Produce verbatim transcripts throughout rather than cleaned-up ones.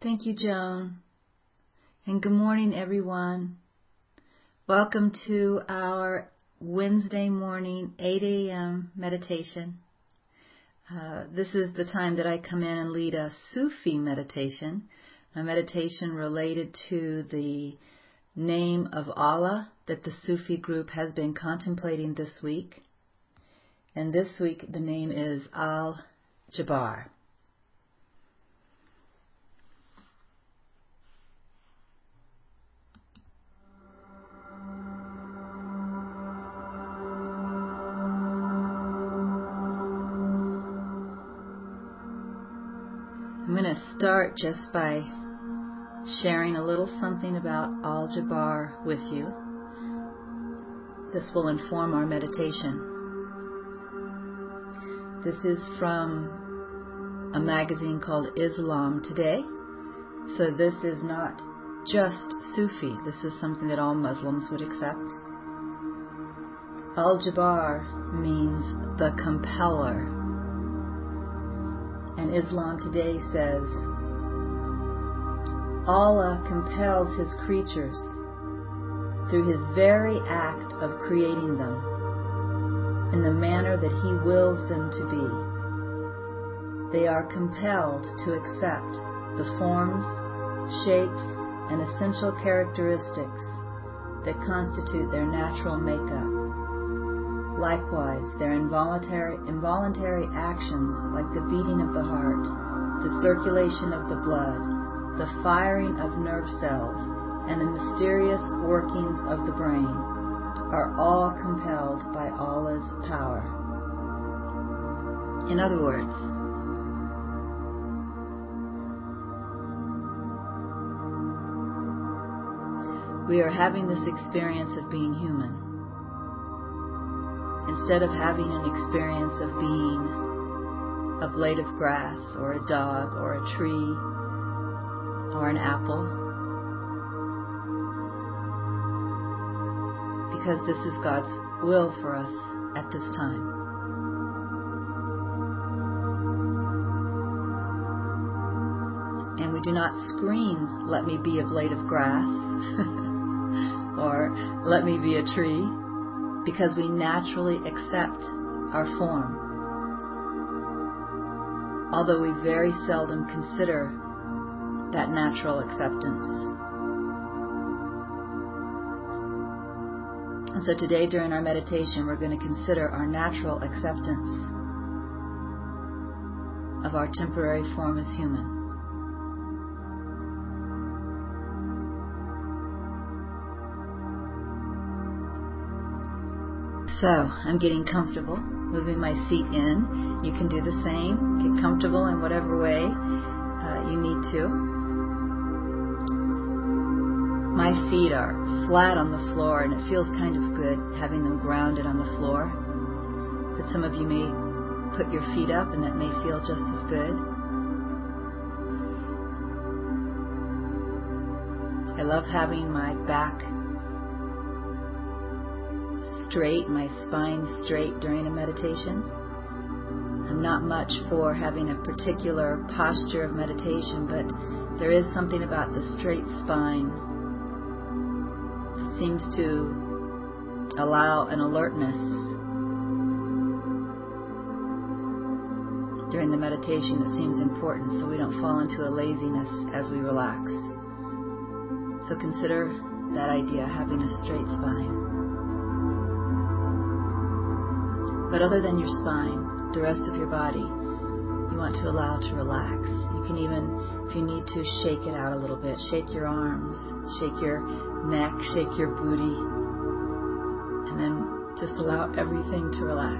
Thank you, Joan. And good morning, everyone. Welcome to our Wednesday morning, eight a.m. meditation. Uh, this is the time that I come in and lead a Sufi meditation, a meditation related to the name of Allah that the Sufi group has been contemplating this week. And this week the name is Al-Jabbar. I'm going to start just by sharing a little something about Al-Jabbar with you. This will inform our meditation. This is from a magazine called Islam Today. So this is not just Sufi. This is something that all Muslims would accept. Al-Jabbar means the compeller. And Islam Today says, Allah compels His creatures through His very act of creating them in the manner that He wills them to be. They are compelled to accept the forms, shapes, and essential characteristics that constitute their natural makeup. Likewise, their involuntary, involuntary actions, like the beating of the heart, the circulation of the blood, the firing of nerve cells, and the mysterious workings of the brain, are all compelled by Allah's power. In other words, we are having this experience of being human, instead of having an experience of being a blade of grass or a dog or a tree or an apple, because this is God's will for us at this time. And we do not scream, "Let me be a blade of grass," or "Let me be a tree," because we naturally accept our form, although we very seldom consider that natural acceptance. And so today during our meditation we're going to consider our natural acceptance of our temporary form as human. So, I'm getting comfortable, moving my seat in. You can do the same. Get comfortable in whatever way uh, you need to. My feet are flat on the floor, and it feels kind of good having them grounded on the floor. But some of you may put your feet up, and that may feel just as good. I love having my back straight, my spine straight during a meditation. I'm not much for having a particular posture of meditation, but there is something about the straight spine that seems to allow an alertness during the meditation that seems important, so we don't fall into a laziness as we relax. So consider that idea, having a straight spine. But other than your spine, the rest of your body, you want to allow to relax. You can even, if you need to, shake it out a little bit. Shake your arms, shake your neck, shake your booty, and then just allow everything to relax.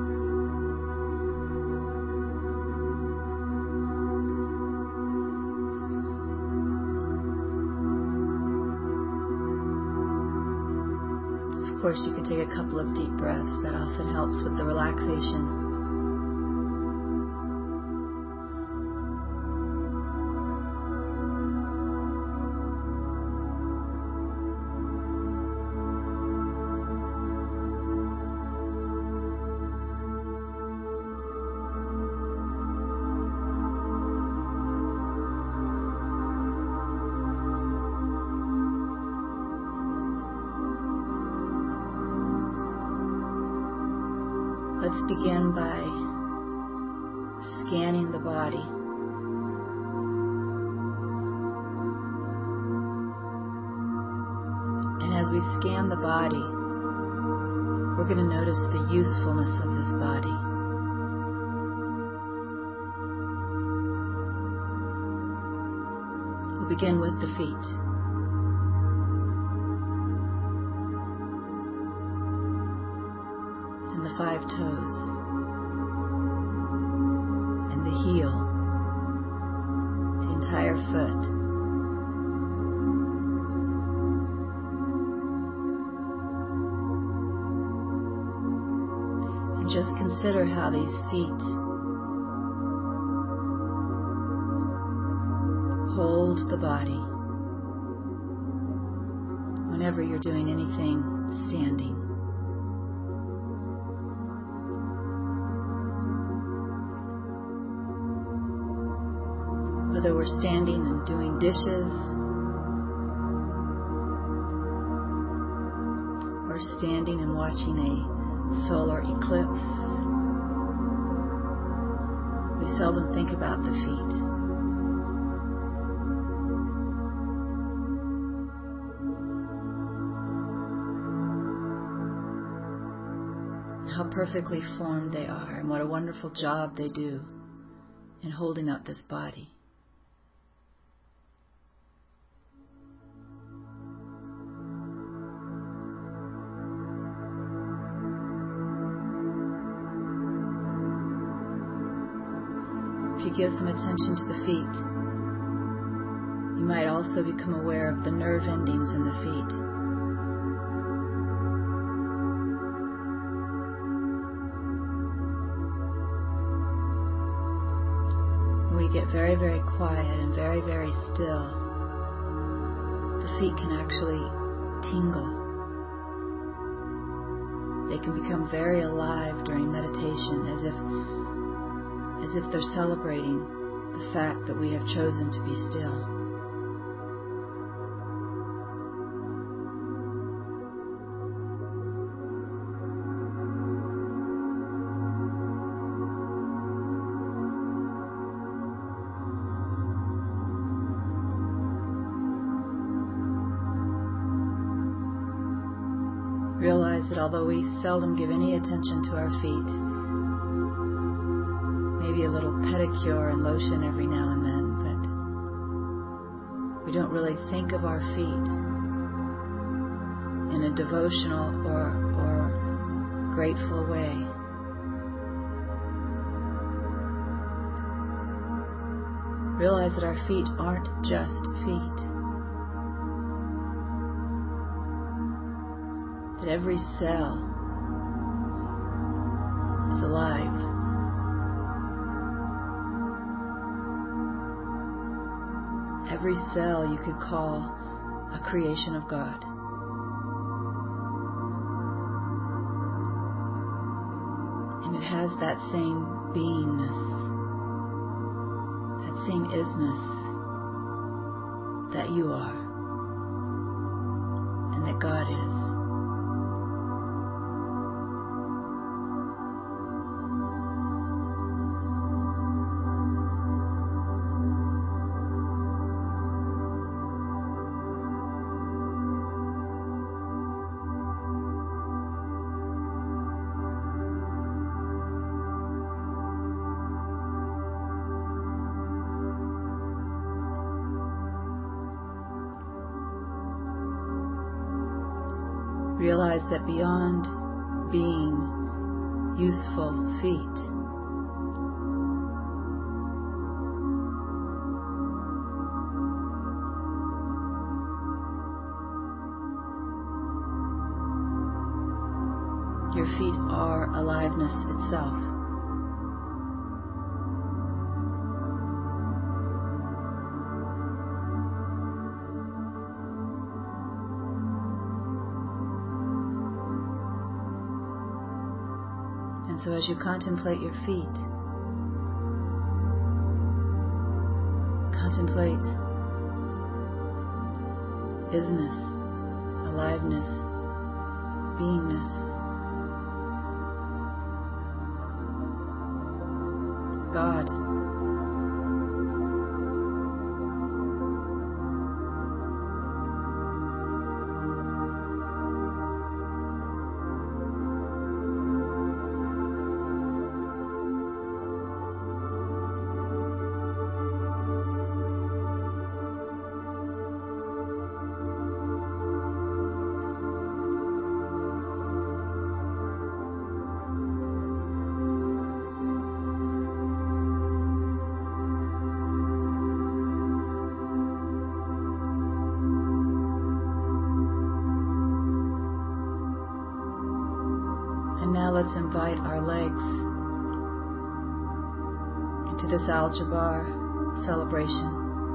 Of course, you can take a couple of deep breaths. That often helps with the relaxation. Let's begin by scanning the body. And as we scan the body, we're going to notice the usefulness of this body. We'll begin with the feet. And the five toes. And the heel. The entire foot. Just consider how these feet hold the body whenever you're doing anything standing. Whether we're standing and doing dishes, or standing and watching a solar eclipse, we seldom think about the feet. How perfectly formed they are, and what a wonderful job they do in holding up this body. If you give some attention to the feet, you might also become aware of the nerve endings in the feet. When we get very, very quiet and very, very still, the feet can actually tingle. They can become very alive during meditation, as if as if they're celebrating the fact that we have chosen to be still. Realize that although we seldom give any attention to our feet, maybe a little pedicure and lotion every now and then, but we don't really think of our feet in a devotional or, or grateful way. Realize that our feet aren't just feet. That every cell is alive. Every cell you could call a creation of God. And it has that same beingness, that same isness that you are, and that God is. Realize that beyond being useful feet, your feet are aliveness itself. So as you contemplate your feet, contemplate isness, aliveness, beingness. God. Now let's invite our legs into this Al-Jabbar celebration.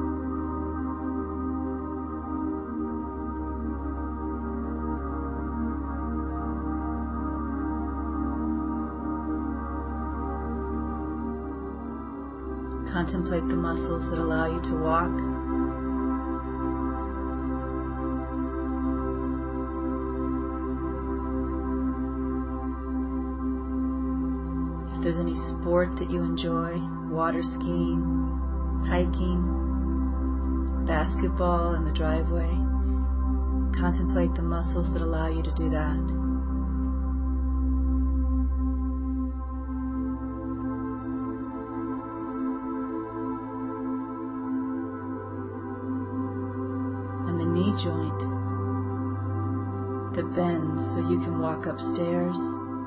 Contemplate the muscles that allow you to walk. If there's any sport that you enjoy, water skiing, hiking, basketball in the driveway, contemplate the muscles that allow you to do that. Knee joint that bends so you can walk upstairs,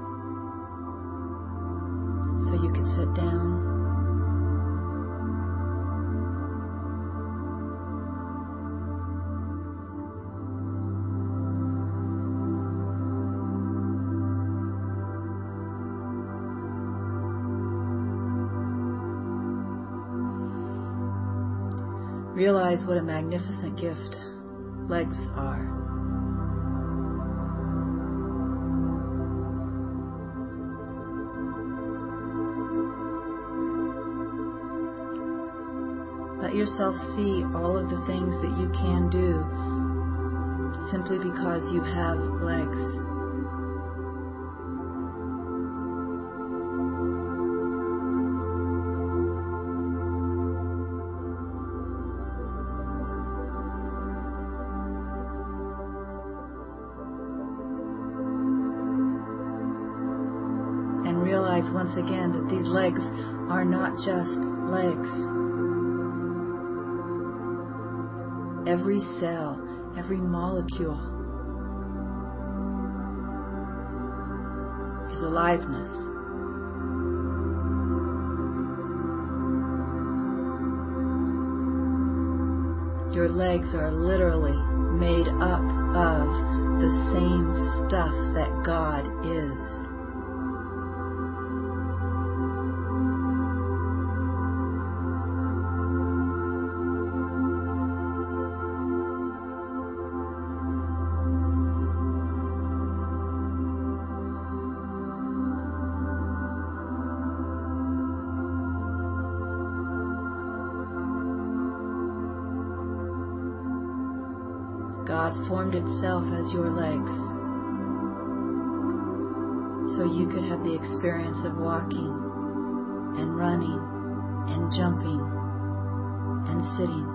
so you can sit down. Realize what a magnificent gift legs are. Let yourself see all of the things that you can do simply because you have legs. Realize once again that these legs are not just legs. Every cell, every molecule is aliveness. Your legs are literally made up of the same stuff that God is. God formed itself as your legs so you could have the experience of walking and running and jumping and sitting.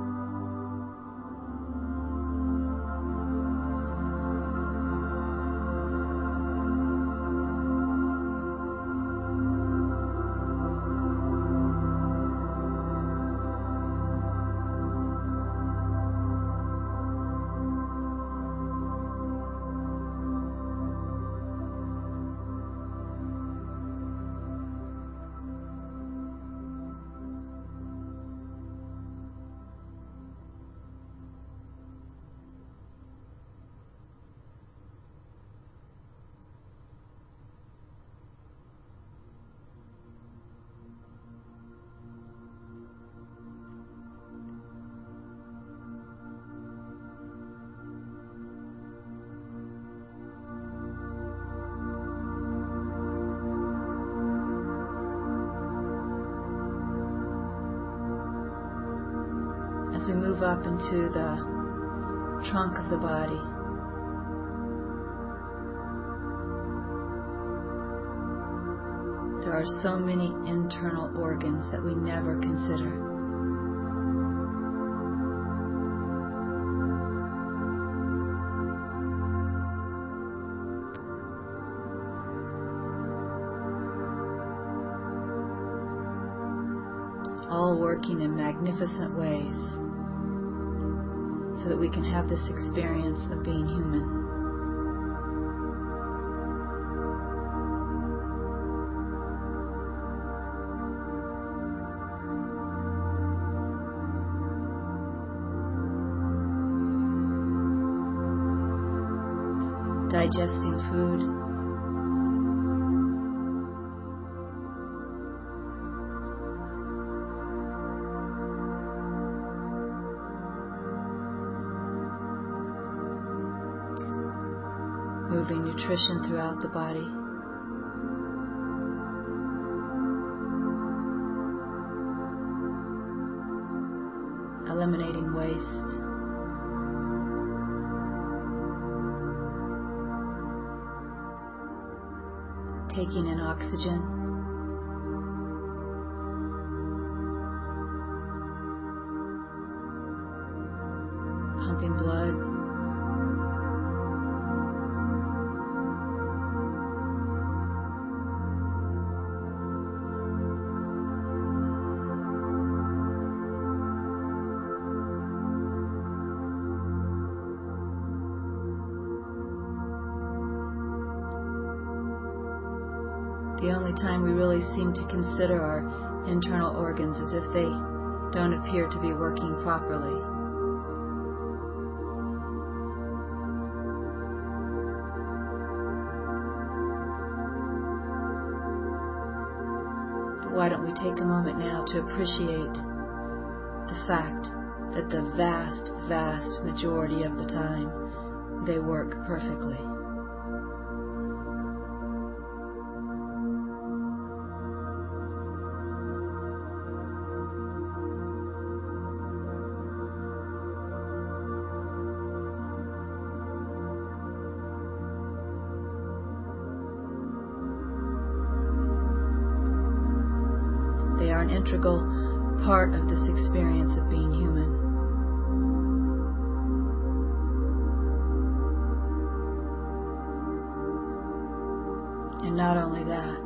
As we move up into the trunk of the body, there there are so many internal organs that we never consider. All working in magnificent ways so that we can have this experience of being human. Digesting food, moving nutrition throughout the body, eliminating waste, taking in oxygen, pumping blood, the only time we really seem to consider our internal organs is if they don't appear to be working properly. But why don't we take a moment now to appreciate the fact that the vast, vast majority of the time they work perfectly. They are an integral part of this experience of being human. And not only that,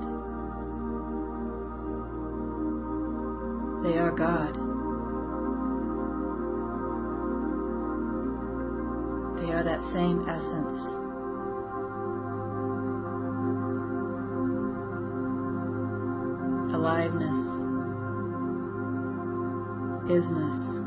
they are God. They are that same essence. Aliveness. Isness.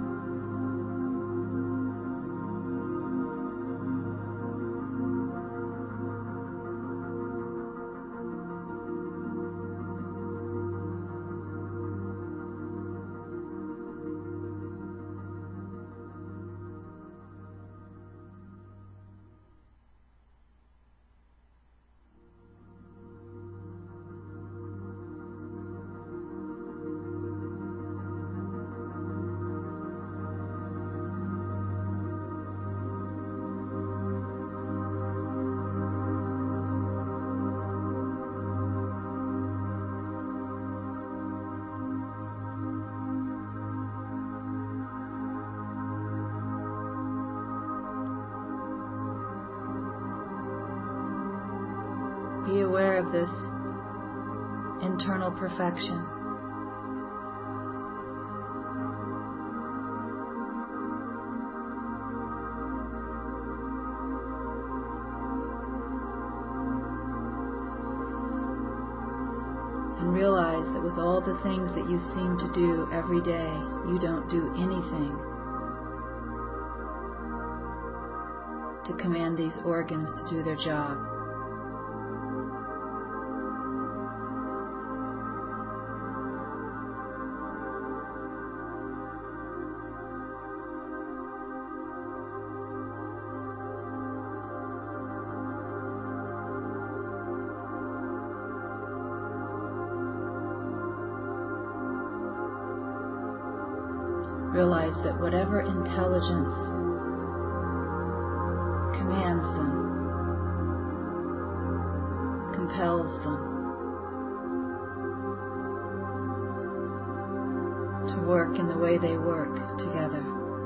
Be aware of this internal perfection. And realize that with all the things that you seem to do every day, you don't do anything to command these organs to do their job. Realize that whatever intelligence commands them, compels them, to work in the way they work together.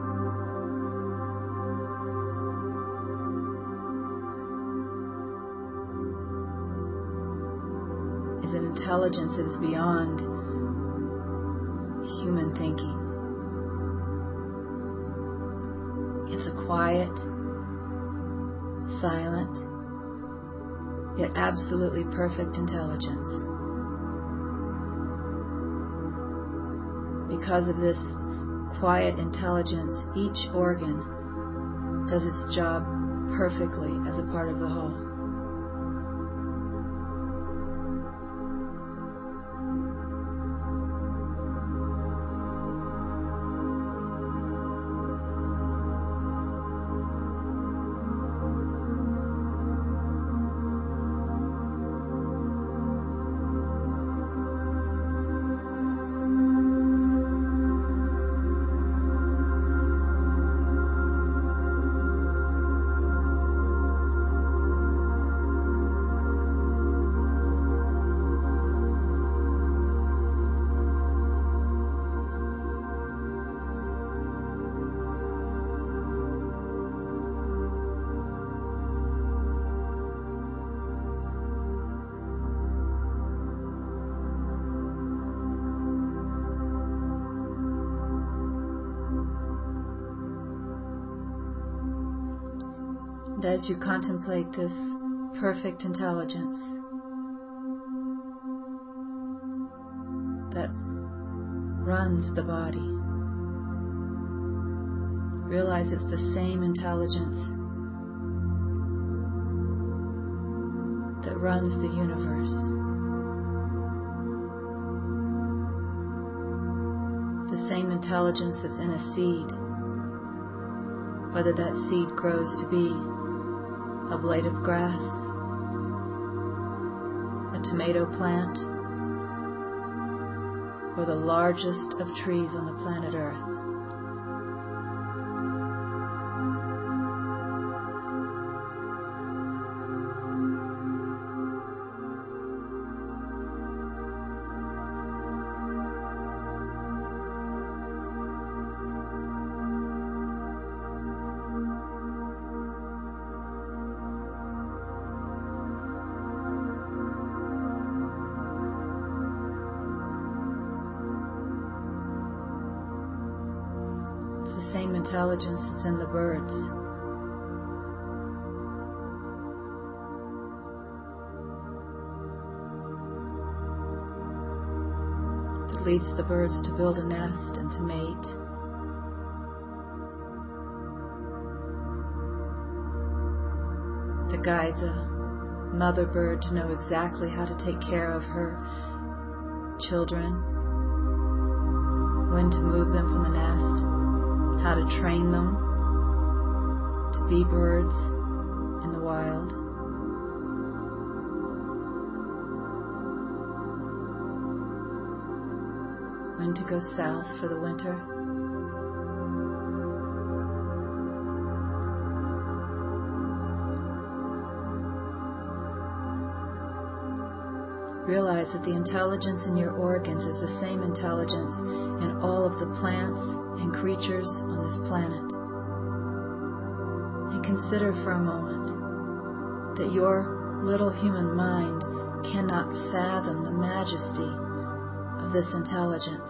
Is an intelligence that is beyond human thinking. It's a quiet, silent, yet absolutely perfect intelligence. Because of this quiet intelligence, each organ does its job perfectly as a part of the whole. And as you contemplate this perfect intelligence that runs the body, realize it's the same intelligence that runs the universe. The same intelligence that's in a seed, whether that seed grows to be a blade of grass, a tomato plant, or the largest of trees on the planet Earth. Same intelligence that's in the birds. That leads the birds to build a nest and to mate. That guides a mother bird to know exactly how to take care of her children, when to move them from the nest, how to train them to be birds in the wild. When to go south for the winter. Realize that the intelligence in your organs is the same intelligence in all of the plants and creatures on this planet. And consider for a moment that your little human mind cannot fathom the majesty of this intelligence.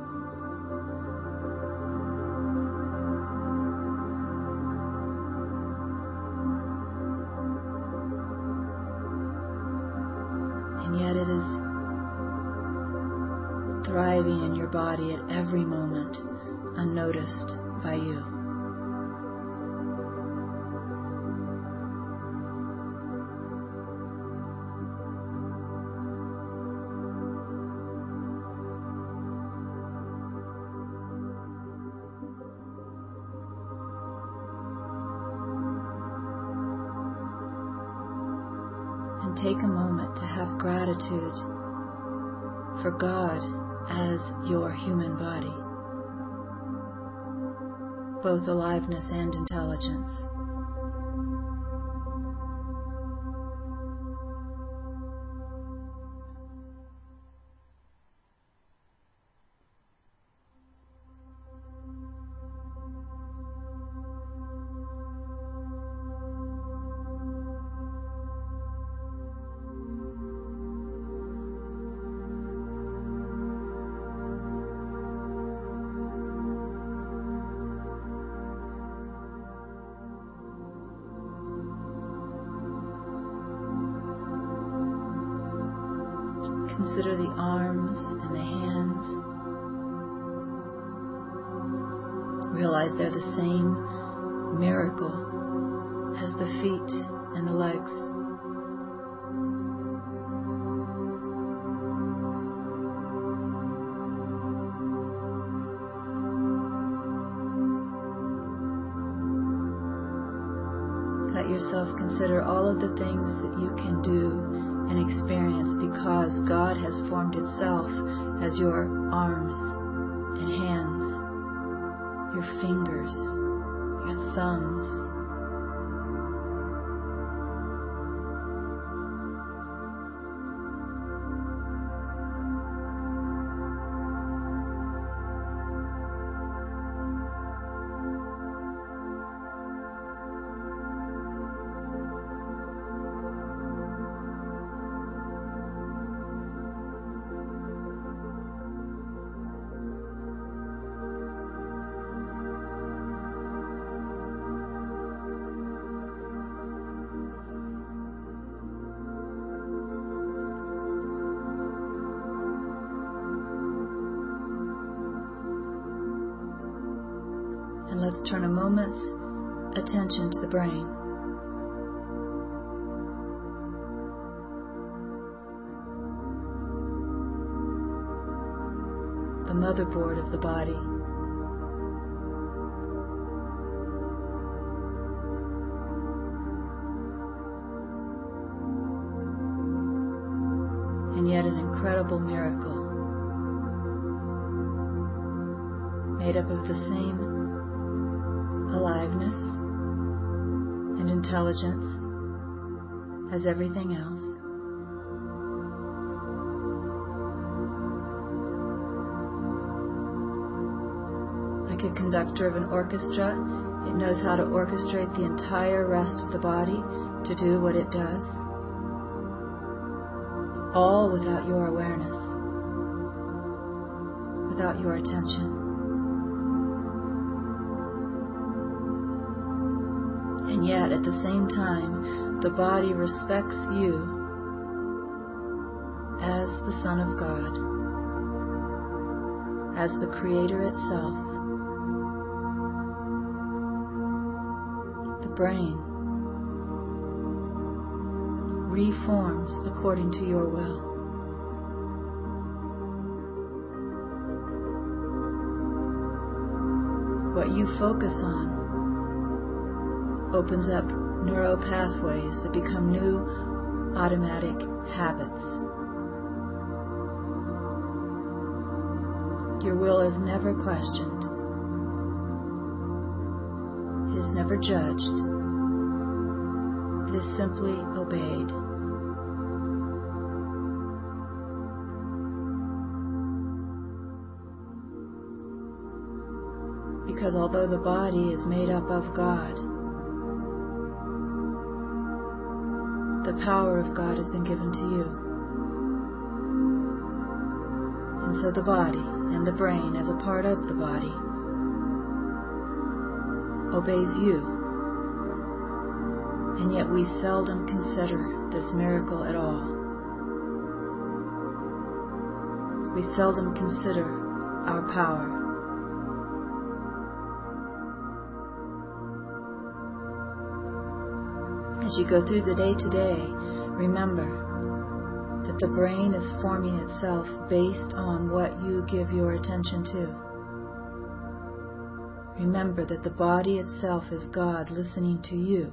And yet it is thriving in your body at every moment, unnoticed by you. And take a moment to have gratitude for God as your human body, both aliveness and intelligence. Consider the arms and the hands. Realize they're the same miracle as the feet and the legs. Let yourself consider all of the things that you can do and experience because God has formed itself as your arms and hands, your fingers, your thumbs. And let's turn a moment's attention to the brain. The motherboard of the body. And yet an incredible miracle, made up of the same aliveness and intelligence as everything else. Like a conductor of an orchestra, it knows how to orchestrate the entire rest of the body to do what it does, all without your awareness, without your attention. And yet, at the same time, the body respects you as the Son of God, as the Creator itself. The brain reforms according to your will. What you focus on opens up neural pathways that become new automatic habits. Your will is never questioned. It is never judged. It is simply obeyed. Because although the body is made up of God, the power of God has been given to you. And so the body and the brain, as a part of the body, obeys you. And yet we seldom consider this miracle at all. We seldom consider our power. As you go through the day to day, remember that the brain is forming itself based on what you give your attention to. Remember that the body itself is God listening to you.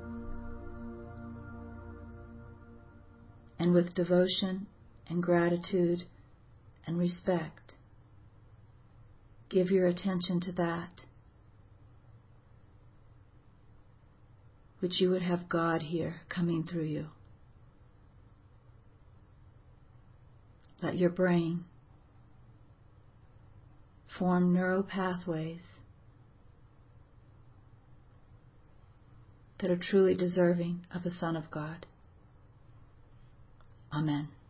And with devotion and gratitude and respect, give your attention to that, which you would have God here coming through you. Let your brain form neural pathways that are truly deserving of a Son of God. Amen.